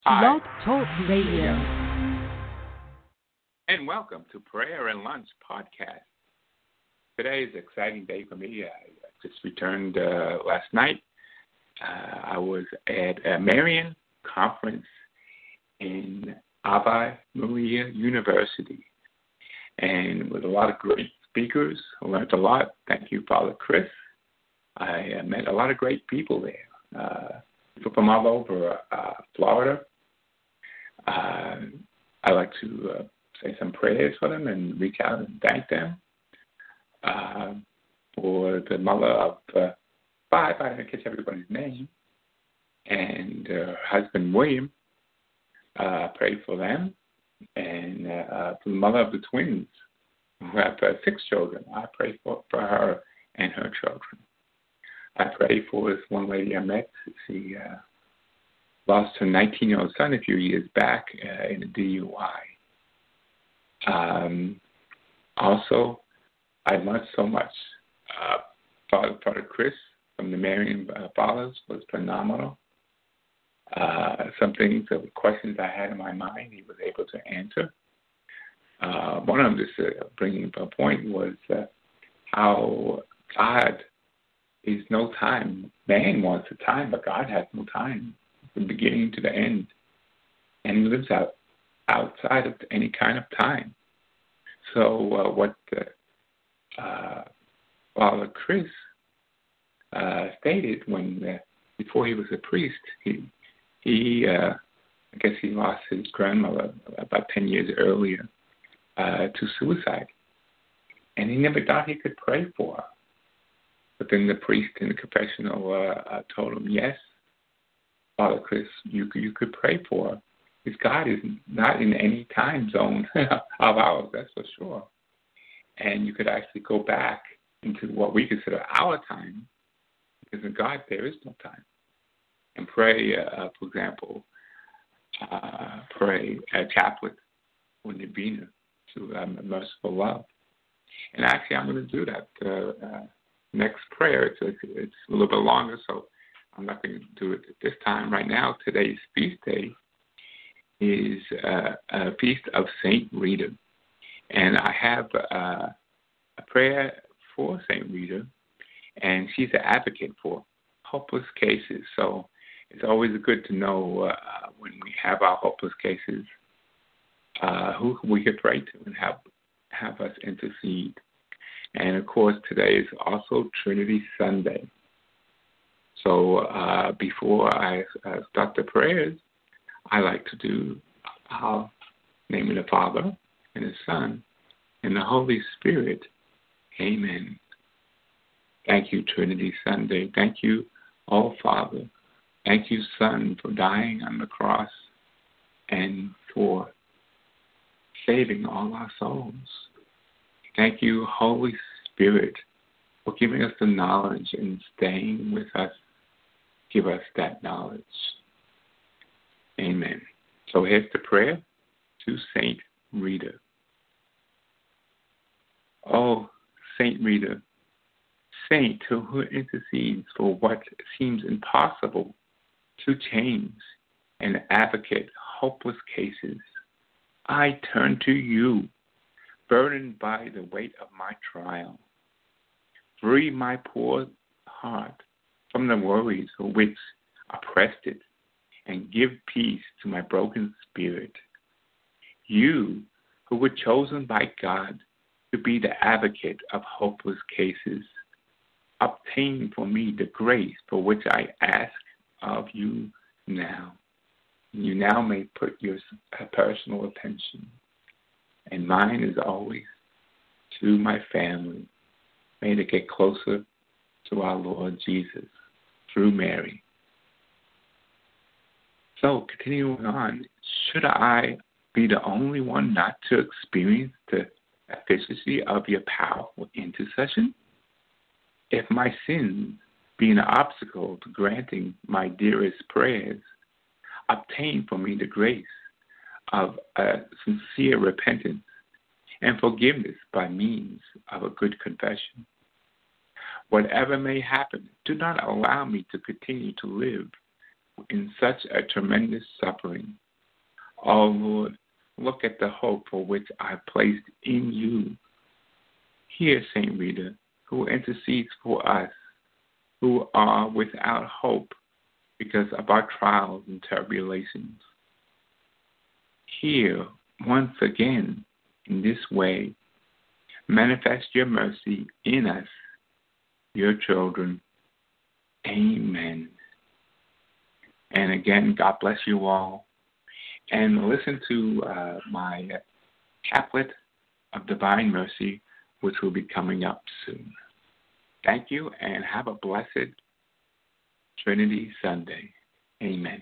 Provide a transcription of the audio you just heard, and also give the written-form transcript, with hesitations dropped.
Hi, Blog Talk Radio. and welcome to Prayer and Lunch Podcast. Today is an exciting day for me. I just returned last night. I was at a Marian conference in Ave Maria University, and with a lot of great speakers. I learned a lot. Thank you, Father Chris. I met a lot of great people there, people from all over Florida. I like to say some prayers for them and reach out and thank them. For the mother of five, I didn't catch everybody's name, and her husband William, prayed for them, and for the mother of the twins who have 6 children, I prayed for her and her children. I prayed for this one lady I met. She lost her 19-year-old son a few years back in a DUI. Also, I learned so much. Father Chris from the Marian Fathers was phenomenal. Some things, the questions I had in my mind, he was able to answer. One of them, just bringing up a point, was how God is no time. Man wants a time, but God has no time, from the beginning to the end. And he lives outside of any kind of time. So what Father Chris stated when before he was a priest, he I guess he lost his grandmother about 10 years earlier to suicide, and he never thought he could pray for her. But then the priest in the confessional told him, yes, Father Chris, you could pray for her. Because God is not in any time zone of ours, that's for sure. And you could actually go back into what we consider our time, because in God there is no time. And pray, for example, pray a chaplet or Novena to merciful love. And actually, I'm going to do that next prayer. It's a little bit longer, so I'm not going to do it at this time. Right now, today's feast day is a feast of Saint Rita. And I have a prayer for Saint Rita, and she's an advocate for hopeless cases. So it's always good to know when we have our hopeless cases, who we could pray to and have us intercede. And, of course, today is also Trinity Sunday. So before I start the prayers, I like to do name of the Father and the Son and the Holy Spirit. Amen. Thank you, Trinity Sunday. Thank you, oh Father. Thank you, Son, for dying on the cross and for saving all our souls. Thank you, Holy Spirit, for giving us the knowledge and staying with us. Give us that knowledge. Amen. So here's the prayer to Saint Rita. Oh, Saint Rita, saint who intercedes for what seems impossible to change and advocate hopeless cases, I turn to you, burdened by the weight of my trial. Free my poor heart from the worries which oppressed it, and give peace to my broken spirit. You, who were chosen by God to be the advocate of hopeless cases, obtain for me the grace for which I ask of you now. You now may put your personal attention, and mine is always to my family. May they get closer to our Lord Jesus through Mary. So, continuing on, should I be the only one not to experience the efficacy of your powerful intercession? If my sins be an obstacle to granting my dearest prayers, obtain for me the grace of a sincere repentance and forgiveness by means of a good confession. Whatever may happen, do not allow me to continue to live in such a tremendous suffering. Oh, Lord, look at the hope for which I placed in you. Hear St. Rita, who intercedes for us, who are without hope because of our trials and tribulations. Hear once again in this way, manifest your mercy in us, your children. Amen. And again, God bless you all. And listen to my Chaplet of Divine Mercy, which will be coming up soon. Thank you, and have a blessed Trinity Sunday. Amen.